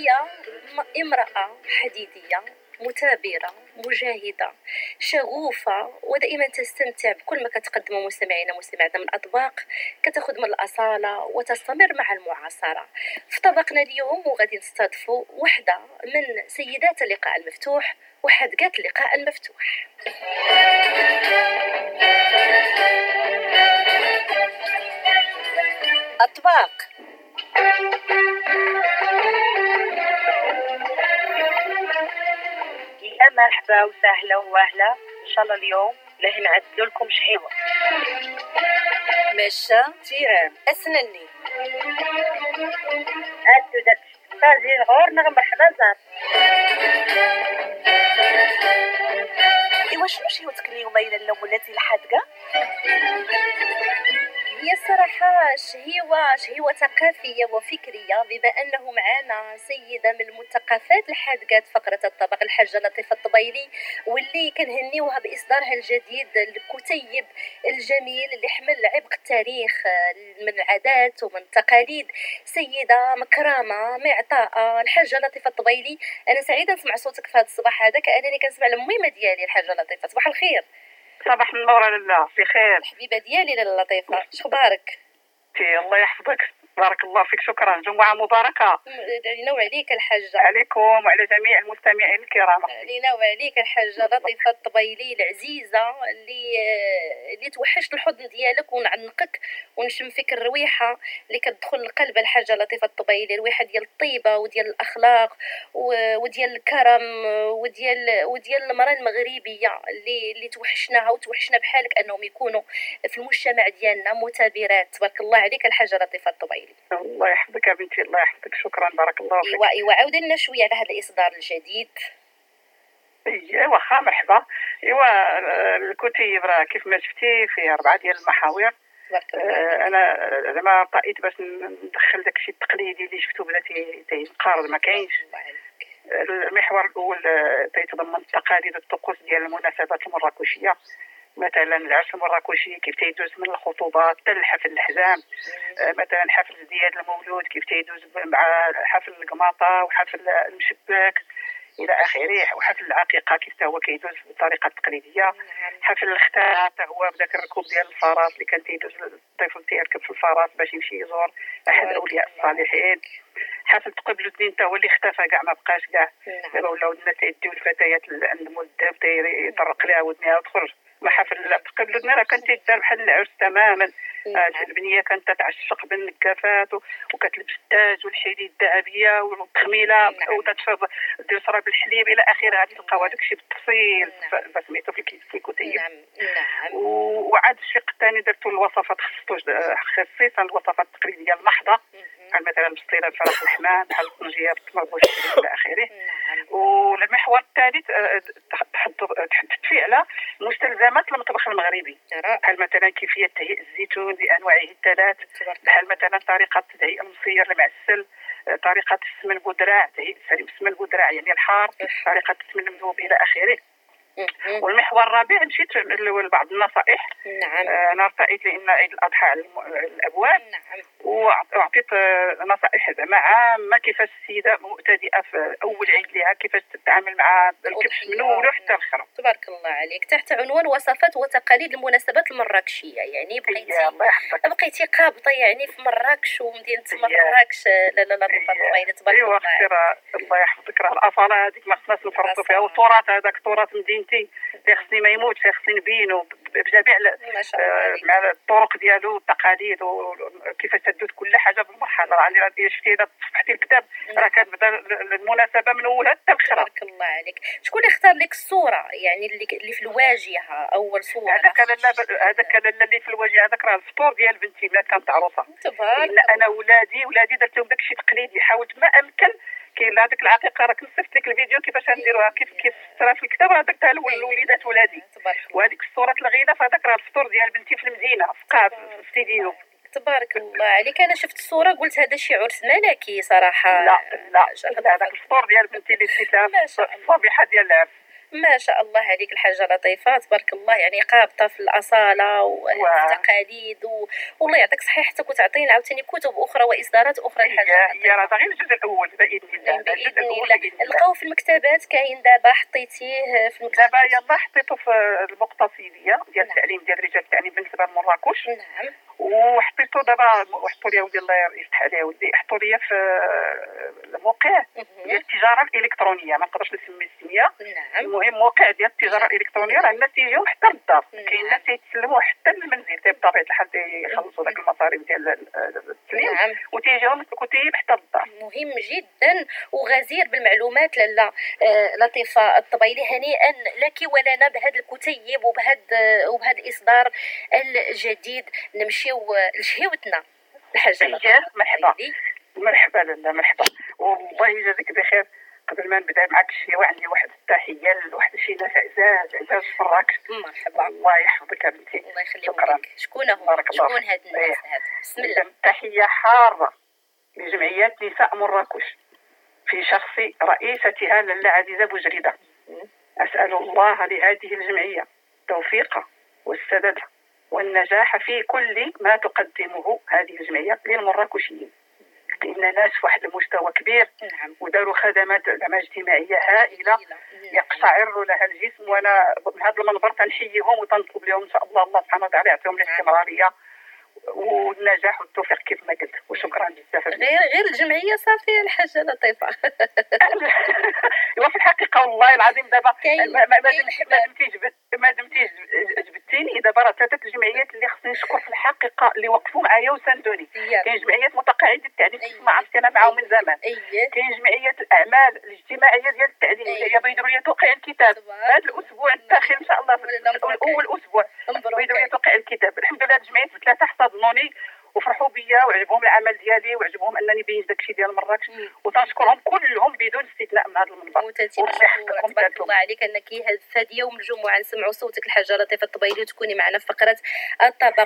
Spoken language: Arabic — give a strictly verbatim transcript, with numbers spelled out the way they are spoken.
هي امرأة حديدية مثابرة مجاهدة شغوفة ودائما تستمتع بكل ما كتقدمه مستمعينا مستمعاتنا من أطباق كتاخذ من الأصالة وتستمر مع المعاصرة. في طبقنا اليوم وغادي نستضيفوا وحدة من سيدات اللقاء المفتوح وحدقات اللقاء المفتوح. أطباق يا مرحبا وسهلا وأهلا. إن شاء الله اليوم لاه نعدلوا لكم شهيوة مشى تيران أسنني أدو داك تاجي غور نغم مرحبا زار. إيوا شنو شهيوتك اليوم إلى اللوم ولاتي الحادقة؟ هي الصراحة شهيوة شهيوة ثقافية وفكرية بما أنه معنا سيدة من المثقفات الحادقات فقرة الطبق الحاجة لطيفة الطبيلي واللي كنهنيوها بإصدارها الجديد الكتيب الجميل اللي حمل عبق التاريخ من العادات ومن التقاليد. سيدة مكرمة معطاءة الحاجة لطيفة الطبيلي. أنا سعيدة نسمع صوتك في هذا الصباح هذا كأنني كنسمع الميمة ديالي الحاجة لطيفة. صباح الخير. صباح النور لاله بخير. الحبيبة ديالي لاله لطيفة شخبارك؟ تي الله يحفظك بارك الله فيك شكرا. جمعة مباركة علينا وعليك الحاجة. عليكم وعلى جميع المستمعين الكرام. علينا وعليك الحاجة لطيفة الطبيلي العزيزة اللي اللي توحشت الحضن ديالك ونعنقك ونشم فيك الرويحة اللي كتدخل القلب. الحاجة لطيفة الطبيلي الرويحة ديال الطيبة وديال الأخلاق وديال الكرم وديال وديال المرأة المغربية اللي اللي توحشناها وتوحشنا بحالك أنهم يكونوا في المجتمع ديالنا مثابرات. تبارك الله عليك الحاجة لطيفة الطبيلي. الله يحفظك يا بنتي الله يحفظك شكرا بارك الله فيك. ايوا ايوا عاودي لنا شويه على هذا الاصدار الجديد. ايوا واخا مرحبا. ايوا الكتيب راه كيف ما شفتي فيه اربعه ديال المحاور. آه انا زعما طائت باش ندخل داكشي التقليدي اللي شفتو بدا تينقرض ما كاينش. المحور الاول تيتضمن التقاليد والطقوس ديال المناسبات المراكشيه مثلا العرس المراكشي كيف تيدوز من الخطوبات حتى الحفل الحزام. آه مثلا حفل ديال المولود كيف تيدوز مع حفل القماطه وحفل المشباك الى اخره وحفل العقيقه كيف هو كيدوز بالطريقه التقليديه. حفل الختان حتى هو بداك الركوب ديال الفرس اللي كان تيدوز الطفل تيركب في الفرس باش يمشي يزور احد الاولياء الصالحين. حفل تقبل الدين حتى هو اللي اختفى كاع ما بقاش كاع. دابا ولاو الناس تيديو الفتيات عند المدب تيطرق لها ودنها وتخرج. ما حفل تقبل الدين راه كان تيدار بحال العرس تماما. البنيه كانت تتعشق بالنكافات وكتلبس التاج والحلي الذهبيه والتخميله وتتشرب دير شراب الحليب الى اخره. غادي تلقاو هذاك الشيء بالتفصيل فسميتو في الكتيب. نعم نعم. وعاد الشق الثاني درتو الوصفات خصصتو خصيصا الوصفات التقليديه المحضه بحال مثلا البسطيله بفرخ اللحمه بحال الطنجيه بالتمر والشعير الى اخره. والمحور الثالث تحدثت فيه على مستلزمات المطبخ المغربي بحال مثلا كيفيه تهيئ الزيتون بانواعه الثلاث بحال مثلا طريقه تهيئ المصير المعسل طريقه السمن البودراع تهيئ السمن البودراع يعني الحار طريقه السمن المذوب الى اخره. والمحور الرابع مشيت لبعض النصائح. نعم. انا ارتأيت لان عيد الاضحى على الابواب. نعم. واعطيت نصائح زعما عامه كيفاش السيده مبتدئه في اول عيد لها كيفاش تتعامل مع الكبش من اوله حتى الاخر. تبارك الله عليك تحت عنوان وصفات وتقاليد المناسبات المراكشيه يعني بقيتي بقيتي قابطه يعني في مراكش ومدينه مراكش. لا لا لا تبارك الله عليك. الله يحفظك راه الاصاله هذيك ما خصناش نفرطوا فيها والتراث هذاك تراث مدينتي اللي خصني ما يموتش خصني نبينو بجميع مع الطرق ديالو والتقاليد وكيفاش تدوز كل حاجه بالمرحله. راه شفتي اذا تصفحتي الكتاب راه كتبدا المناسبه من اولها حتى الاخر. تبارك الله عليك. شكون اللي اختار لك الصوره يعني اللي اللي في الواجهه اول صوره؟ هذاك لاله هذاك لاله اللي في الواجهه هذاك راه الفطور ديال بنتي ملي كانت عروسه. تبارك انا ولادي ولادي درت لهم داكشي تقليدي حاولت ما امكن. كاين هذيك العقيقه راك نصفت لك الفيديو كيفاش نديروها كيف كيف صرا في الكتاب هذاك تاع الوليدات ولادي. وهذيك الصوره الغيده فهذاك راه الفطور ديال بنتي في المدينه في قاف في ستيديو. تبارك الله عليك. انا شفت الصوره قلت هذا شي عرس ملكي صراحه. لا لا هذاك الفطور ديال بنتي اللي سيتها في الصبيحه ديال العرس. ما شاء الله عليك الحاجة لطيفة، تبارك الله، يعني قابطة في الأصالة والتقاليد و... والله يعطيك صحيحتك وتعطينا عاوتاني كتب أخرى وإصدارات أخرى. الحاجة هي راه غير الجزء الاول باذن الله. بإذن الله نلقاو في المكتبات كاين دابا، حطيتيه في المكتبات دابا يلا حطيته في المقتصديه ديال التعليم ديال رجال التعليم بالنسبه لمراكش. نعم. وحطيتو دابا وحطوا لي ودي الله يفتح عليه ودي حطوا لي في الموقع ديال التجاره الالكترونيه، ما نقدرش نسمي السميه. نعم. المهم موقع ديال التجاره الالكترونيه راه الناس تيجيو حتى للدار، كاين ناس تيتسلموا حتى للمنزل بطبيعه الحال يخلصوا داك المصاريف ديال التسليم. نعم. وتيجيهم الكتيب حتى للدار. مهم جدا وغزير بالمعلومات لاله آه لطيفه الطبيلي، هنيئا لك ولنا بهذا الكتيب وبهذا وبهذا الاصدار الجديد. نمشيو لشهيوتنا الحاجه مرحبا. مرحبا لاله مرحبا، والله يجازيك بخير. قبل ما نبدا معك الشهوة عندي واحد التحيه لواحد شي ناس عزاز عزاز فراك. مرحبا. الله يحفظك بنتي. الله يخليك لك. شكون هو شكون هاد الناس هاد؟ بسم الله. تحيه حاره لجمعيات نساء مراكش في شخص رئيستها لاله عزيزه بوجريده. اسال الله لهذه الجمعيه التوفيق والسداد والنجاح في كل ما تقدمه هذه الجمعيه للمراكشيين، لأن ناس في واحد المستوى كبير. نعم. وداروا خدمات اجتماعيه هائله يقشعر لها الجسم. وانا من هذا المنبر تنحييهم وتنطلب لهم ان شاء الله الله سبحانه وتعالى يعطيهم الاستمراريه والنجاح والتوفيق كيف ما قلت. وشكرا بزاف. غير غير الجمعيه صافي الحاجه لطيفه. وفي الحقيقه والله العظيم دابا ما ما دمتيش ما دمتيش جبتيني دابا راه ثلاثه الجمعيات اللي خصني نشكر في الحقيقه اللي وقفوا معايا وساندوني. كاين جمعيات متقاعدين التعليم ما عرفت انا معاهم من زمان. كاين جمعيات الاعمال الاجتماعيه ديال التعليم هي بيديروا لي توقيع الكتاب هذا الاسبوع الداخل ان شاء الله اول اسبوع بيديروا لي توقيع الكتاب. الحمد لله الجمعيات ثلاثه حتضنوني وفرحوا بيا وعجبهم العمل ديالي وعجبهم انني بينت داكشي ديال مراكش. وتنشكرهم كلهم بدون استثناء من هذا المنبر. تبارك الله عليك انك هذا يوم الجمعه نسمعوا صوتك الحاجه لطيفه الطبيلي وتكوني معنا في فقره الطبق.